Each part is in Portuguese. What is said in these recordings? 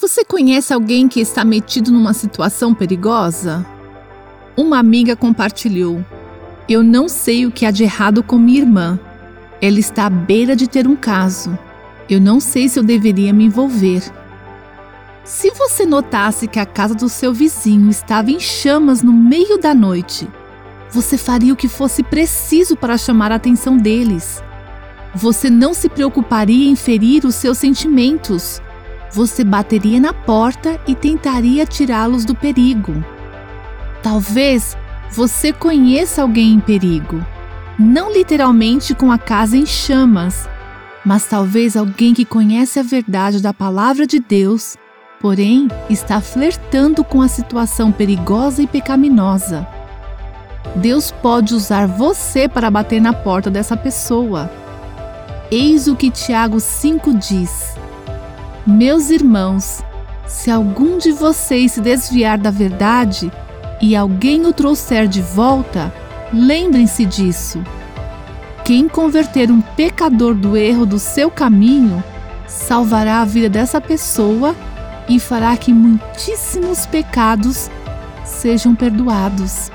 Você conhece alguém que está metido numa situação perigosa? Uma amiga compartilhou: eu não sei o que há de errado com minha irmã. Ela está à beira de ter um caso. Eu não sei se eu deveria me envolver. Se você notasse que a casa do seu vizinho estava em chamas no meio da noite, você faria o que fosse preciso para chamar a atenção deles. Você não se preocuparia em ferir os seus sentimentos. Você bateria na porta e tentaria tirá-los do perigo. Talvez você conheça alguém em perigo, não literalmente com a casa em chamas, mas talvez alguém que conhece a verdade da palavra de Deus, porém está flertando com a situação perigosa e pecaminosa. Deus pode usar você para bater na porta dessa pessoa. Eis o que Tiago 5 diz: meus irmãos, se algum de vocês se desviar da verdade e alguém o trouxer de volta, lembrem-se disso. Quem converter um pecador do erro do seu caminho, salvará a vida dessa pessoa e fará que muitíssimos pecados sejam perdoados.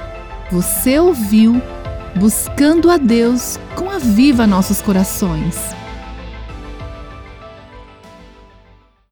Você ouviu Buscando a Deus com Aviva Nossos Corações.